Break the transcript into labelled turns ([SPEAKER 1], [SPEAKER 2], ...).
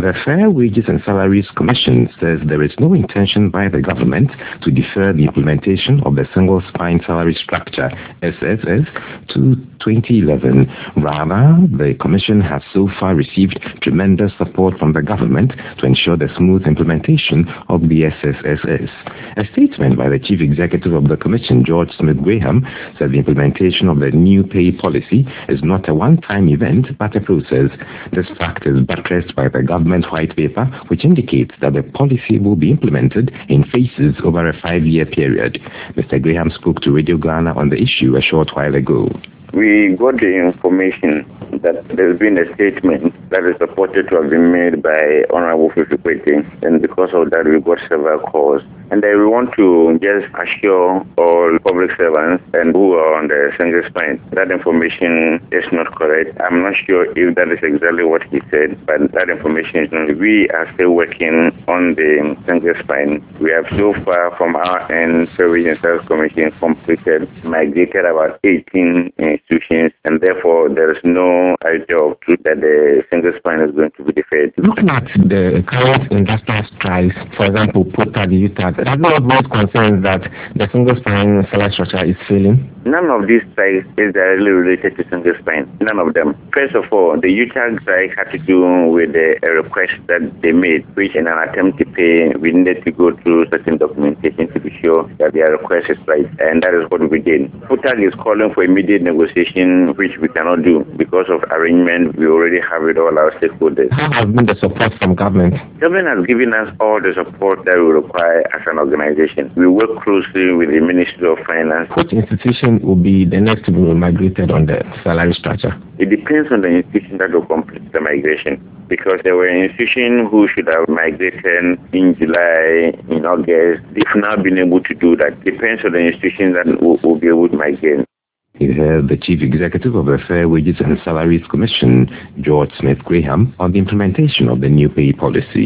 [SPEAKER 1] The Fair Wages and Salaries Commission says there is no intention by the government to defer the implementation of the Single Spine Salary Structure (SSS) to 2011. Rather, the Commission has so far received tremendous support from the government to ensure the smooth implementation of the SSS. A statement by the Chief Executive of the Commission, George Smith Graham, said the implementation of the new pay policy is not a one-time event but a process. This fact is buttressed by the government white paper, which indicates that the policy will be implemented in phases over a 5-year period. Mr. Graham spoke to Radio Ghana on the issue a short while ago.
[SPEAKER 2] We got the information that there's been a statement that is supported to have been made by Honorable Fifi Kwete, and because of that we got several calls. And we want to just assure all public servants and who are on the single spine that information is not correct. I'm not sure if that is exactly what he said, but that information is not. We are still working on the single spine. We have so far from our end, Fair Wages and Salaries Commission completed, migrated about 18 institutions, and therefore there is no idea of truth that the single spine is going to be deferred.
[SPEAKER 1] Looking at the current industrial strikes, for example, POTA, the UTAG, have you not raised concerns that the single spine salary structure is failing?
[SPEAKER 2] None of these strikes is directly related to single spine. None of them. First of all, the UTAG strike had to do with a request that they made, which in an attempt to pay, we needed to go through certain documentation to be sure that their request is right, and that is what we did. POTAG is calling for immediate negotiation, which we cannot do because of arrangement. We already have with all our stakeholders.
[SPEAKER 1] How has been the support from government?
[SPEAKER 2] Government has given us all the support that we require as an organization. We work closely with the Ministry of Finance.
[SPEAKER 1] Which institution will be the next to be migrated on the salary structure?
[SPEAKER 2] It depends on the institution that will complete the migration, because there were institutions who should have migrated in July, in August. They've now been able to do that. Depends on the institution that will be able to migrate.
[SPEAKER 1] He heard the Chief Executive of the Fair Wages and Salaries Commission, George Smith Graham, on the implementation of the new pay policy.